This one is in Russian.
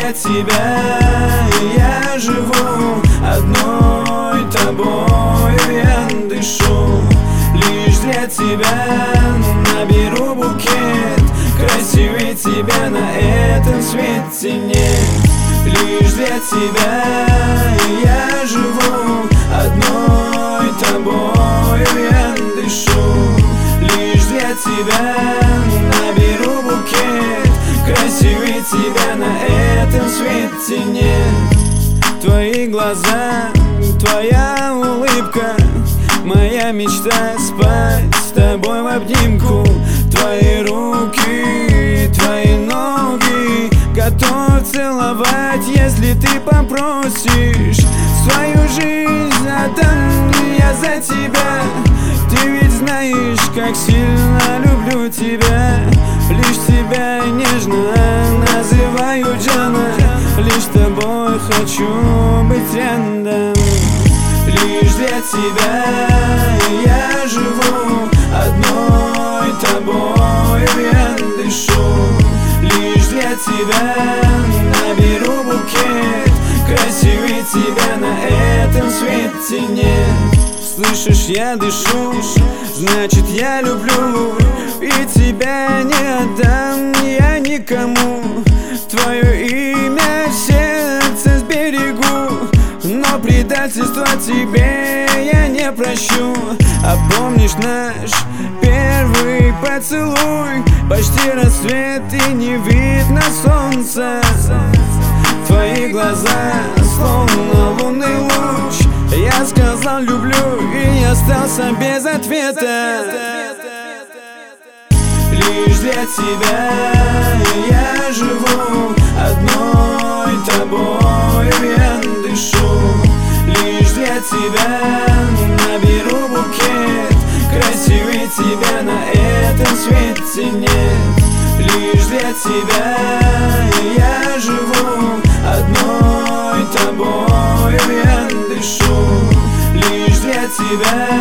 для тебя я живу, одной тобою я дышу. Лишь для тебя наберу букет, красивее тебя на этом свете нет. Лишь для тебя я живу, одной тобою я дышу. Лишь для тебя наберу букет, красивее тебя на этом свете нет. Твои глаза, твоя улыбка, моя мечта спать с тобой в обнимку. Твои руки, твои ноги, готов целовать, если ты попросишь. Свою жизнь отдам я за тебя. Ты ведь знаешь, как сильно люблю тебя. Лишь тебя нежно называю Джана. Лишь с тобой хочу быть рядом. Лишь для тебя я живу, одной тобою я дышу. Лишь для тебя наберу букет, красивее тебя на этом свете нет. Слышишь, я дышу, значит я люблю, и тебя не отдам я никому. Твое имя в сердце сберегу, но предательство тебе я не прощу. А помнишь наш первый поцелуй? Почти рассвет и не видно солнца. Твои глаза словно лунный луч. Я сказал люблю и остался без ответа. Лишь для тебя я живу, одной тобою я дышу. Лишь для тебя наберу букет, красивее тебя на этом свете нет. Лишь для тебя я живу, одной тобою я дышу. Лишь для тебя